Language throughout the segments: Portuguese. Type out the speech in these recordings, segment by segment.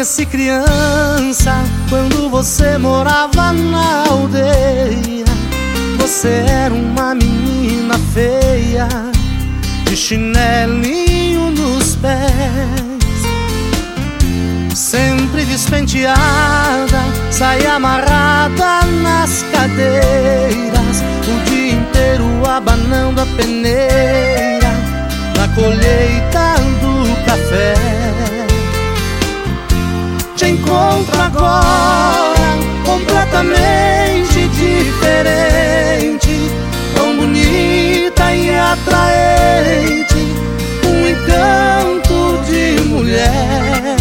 conheci criança, quando você morava na aldeia. Você era uma menina feia, de chinelinho nos pés, sempre despenteada, saia amarrada nas cadeiras, o dia inteiro abanando a peneira na colheita do café. Te encontro agora completamente diferente, tão bonita e atraente, um encanto de mulher.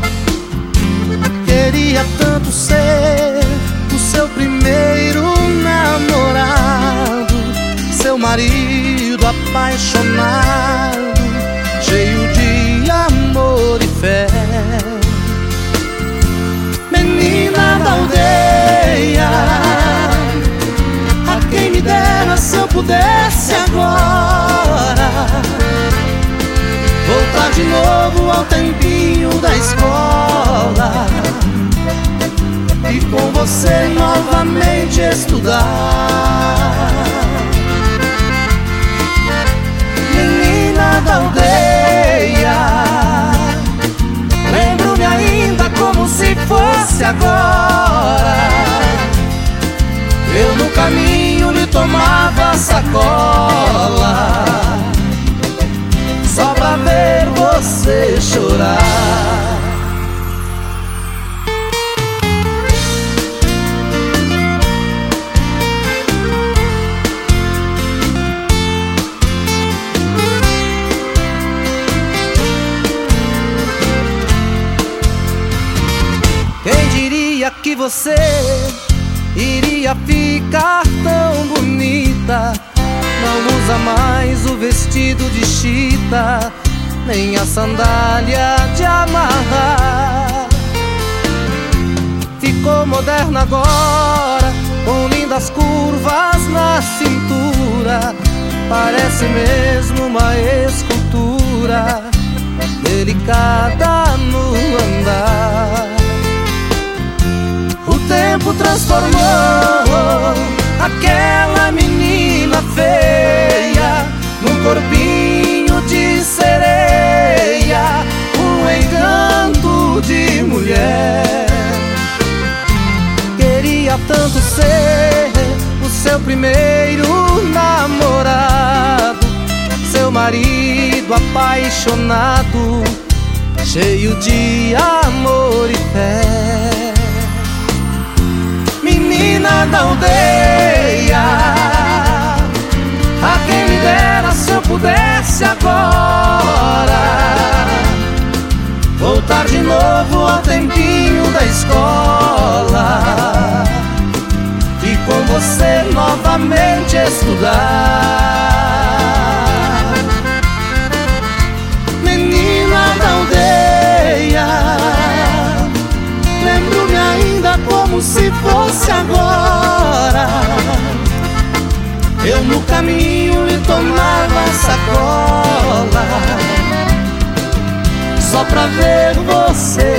Queria tanto ser o seu primeiro namorado, seu marido apaixonado, cheio de amor e fé. Menina da aldeia, a quem me dera se eu pudesse agora voltar de novo ao tempinho da escola e com você novamente estudar. Menina da aldeia, lembro-me ainda como se fosse agora. Eu no caminho lhe tomava sacola, só pra ver você chorar. Quem diria que você iria ficar tão bonita? Não usa mais o vestido de chita, nem a sandália de amarrar. Ficou moderna agora, com lindas curvas na cintura, parece mesmo uma escultura delicada no andar. O tempo transformou aquela menina feia num corpinho de sereia, um encanto de mulher. Queria tanto ser o seu primeiro namorado, seu marido apaixonado, cheio de amor e fé. Menina da aldeia, a quem me dera se eu pudesse agora voltar de novo ao tempinho da escola e com você novamente estudar. Menina da aldeia, lembro-me ainda como se fosse agora. Eu no caminho lhe tomava sacola, só pra ver você